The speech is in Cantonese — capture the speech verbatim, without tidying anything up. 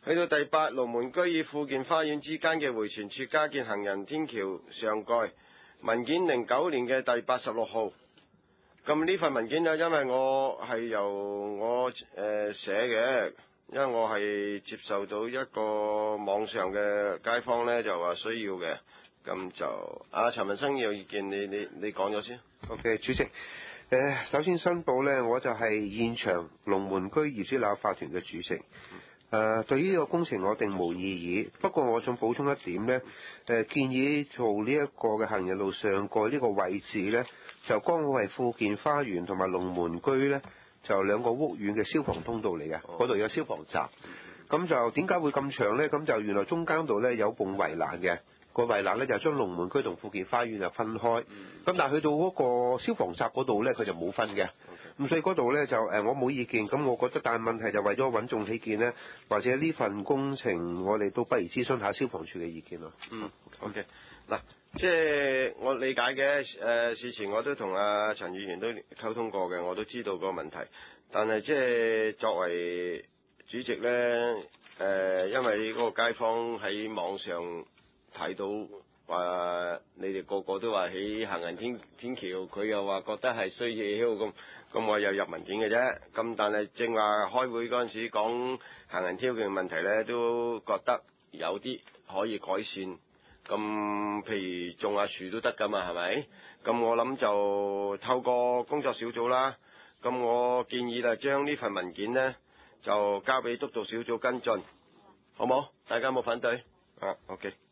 去到第八，龍門居與富健花園之間嘅迴旋處加建行人天橋上蓋，文件零九年嘅第八十六號。咁呢份文件呢，因為我係由我誒、呃、寫嘅，因為我係接受到一個網上嘅街坊呢，就話需要嘅，咁就阿陳文生有意見，你你你講咗先。 OK， 主席，誒、呃、首先申報呢，我就係現場龍門居業主立案法團嘅主席。誒、呃、對於呢個工程我定無異議，不過我想補充一點呢，誒、呃、建議做呢一個嘅行人路上蓋呢個位置呢，就剛好係富健花園同埋龍門居呢，就兩個屋苑嘅消防通道嚟嘅，嗰度、哦、有消防閘。咁就點解會咁長呢？咁就原來中間度呢有埲圍欄嘅，個圍欄呢就將龍門居同富健花園就分開。咁、嗯、但係去到嗰個消防閘嗰度呢，佢就冇分嘅。咁 Okay. 所以嗰度呢，就誒我冇意見。咁我覺得，但係問題就為咗穩重起見呢，或者呢份工程我哋都不如諮詢下消防處嘅意見咯。 嗯 ，OK。嗱，即係我理解嘅，誒、呃、事前我都同阿陳議員都溝通過嘅，我都知道個問題。但係即係作為主席咧，誒、呃，因為嗰個街坊喺網上睇到話，你哋個個都話起行人天天橋，佢又話覺得係需要咁，咁我又入文件嘅啫。咁但係正話開會嗰陣時講行人天橋嘅問題咧，都覺得有啲可以改善。咁譬如種下樹都得㗎嘛，係咪？咁我諗就透過工作小組啦。咁我建議就將呢份文件呢，就交俾督導小組跟進，好冇？大家冇反對？啊，OK。